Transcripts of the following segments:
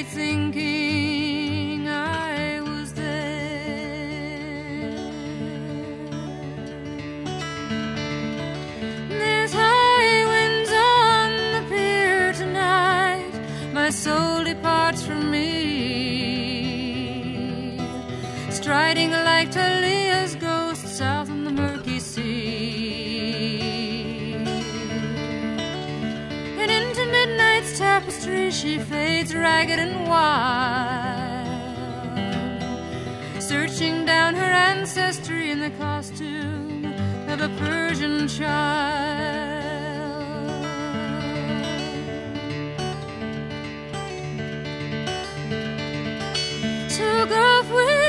thinking I was there. There's high winds on the pier tonight, my soul departs from me, striding like Talia's ghost south on the murky sea. And into midnight's tapestry she fades ragged and wild, searching down her ancestry in the costume of a Persian child. So Gulf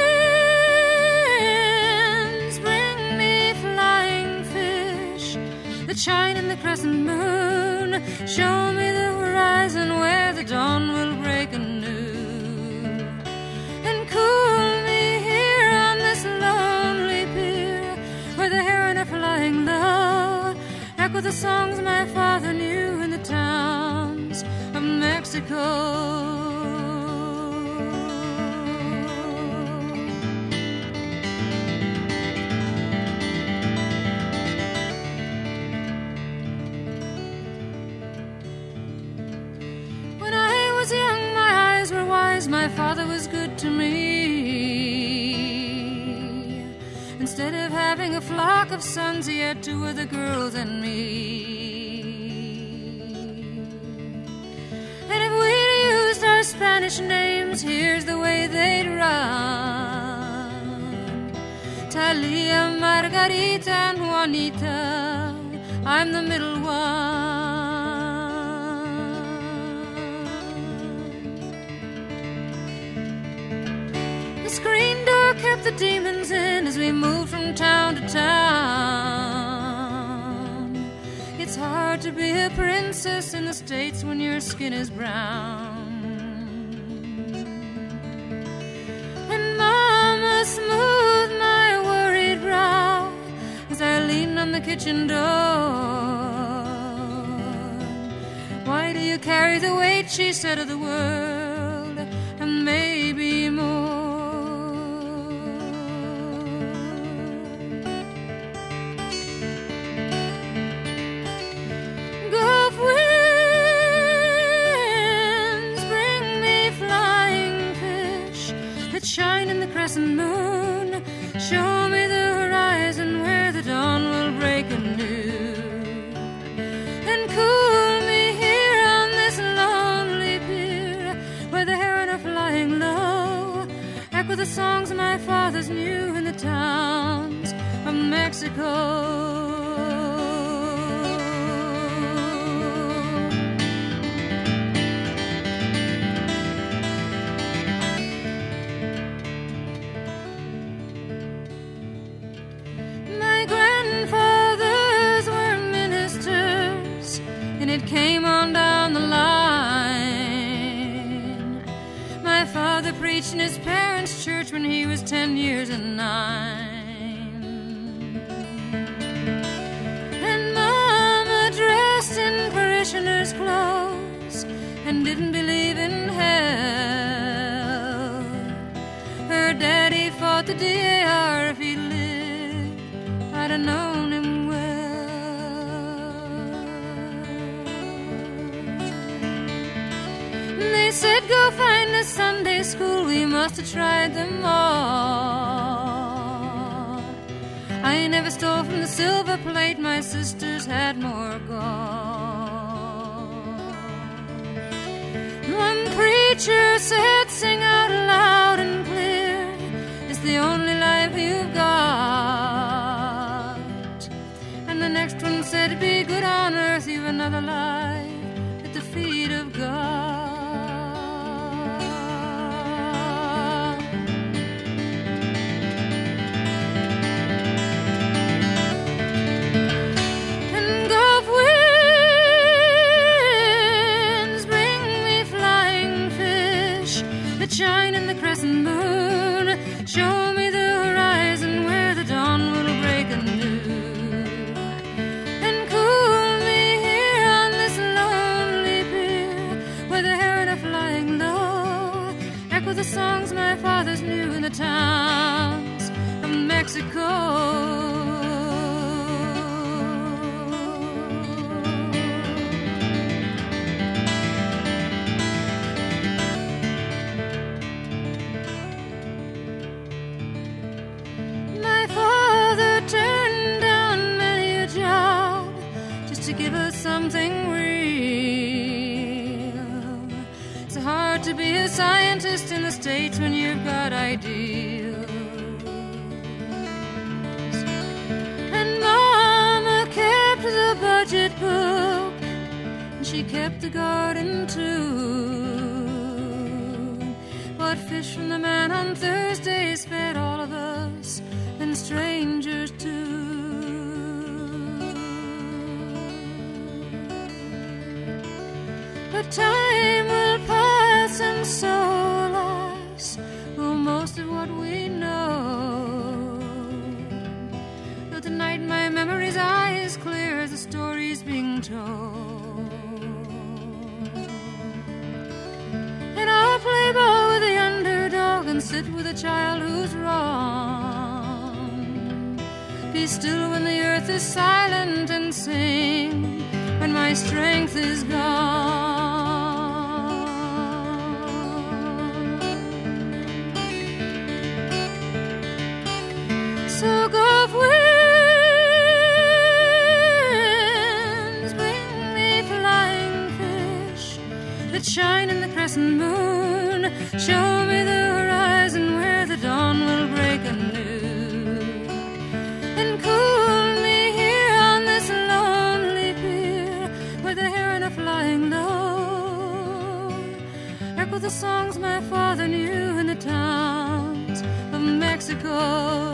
winds, bring me flying fish that shine in the crescent moon. Show me the horizon where the dawn will break anew, and cool me here on this lonely pier where the heron are flying low, echo the songs my father knew in the towns of Mexico. My father was good to me. Instead of having a flock of sons, he had two other girls and me. And if we'd used our Spanish names, here's the way they'd run: Talia, Margarita, and Juanita. I'm the middle one. Screen door kept the demons in as we moved from town to town. It's hard to be a princess in the States when your skin is brown. And Mama smoothed my worried brow as I leaned on the kitchen door. Why do you carry the weight, she said, of the world, and maybe more. Shine in the crescent moon, show me the horizon where the dawn will break anew, and cool me here on this lonely pier where the heron are flying low, echo the songs my fathers knew in the towns of Mexico. It came on down the line. My father preached in his parents' church when he was 10 years and 9. And Mama dressed in parishioners' clothes and didn't believe in hell. Her daddy fought the DAR. If he lived, I'd have known him well. They said, go find a Sunday school, we must have tried them all. I never stole from the silver plate, my sisters had more gold. One preacher said, sing out loud and clear, it's the only life you've got. And the next one said, be good on earth, you've another life at the feet of God. Shine in the crescent moon, show me the horizon where the dawn will break anew, and cool me here on this to give us something real. It's hard to be a scientist in the States when you've got ideals. And Mama kept the budget book, and she kept the garden too. But fish from the man on Thursdays fed all of us, and strangers too. But time will pass and so alas will most of what we know. But tonight my memory's eye is clear as the story's being told. And I'll play ball with the underdog and sit with a child who's wrong. Be still when the earth is silent and sing when my strength is gone. So gulf winds, bring me flying fish that shine in the crescent moon. Show me the horizon where the dawn will break anew. And cool me here on this lonely pier where the heron are flying low. Echo the songs my father knew in the towns of Mexico.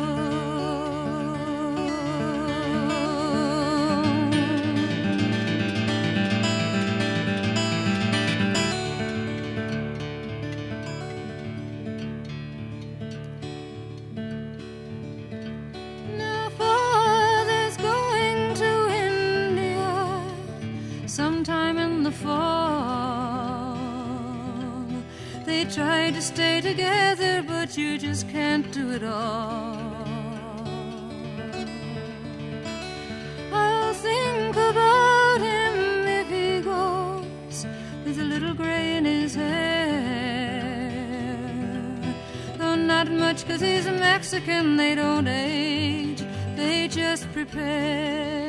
Sometime in the fall, they tried to stay together, but you just can't do it all. I'll think about him if he goes with a little gray in his hair. Though not much, 'cause he's a Mexican, they don't age, they just prepare.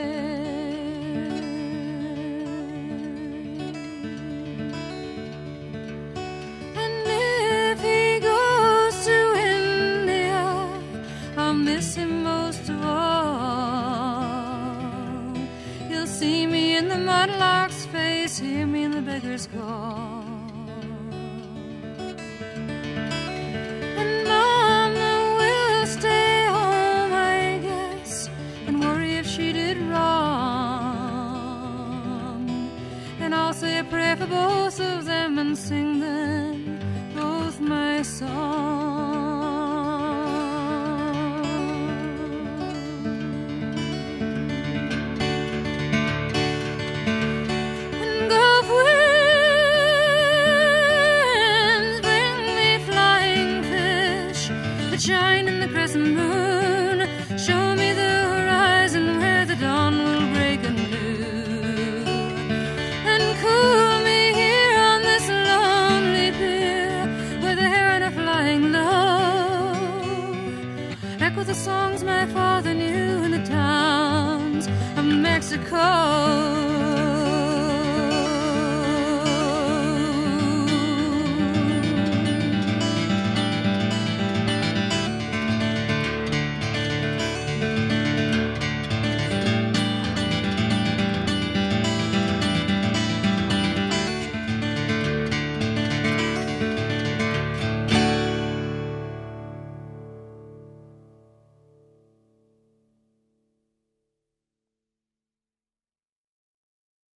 Miss him most of all. You'll see me in the mudlark's face, hear me in the beggar's call. And Mama will stay home, I guess, and worry if she did wrong. And I'll say a prayer for both of them and sing them both my songs.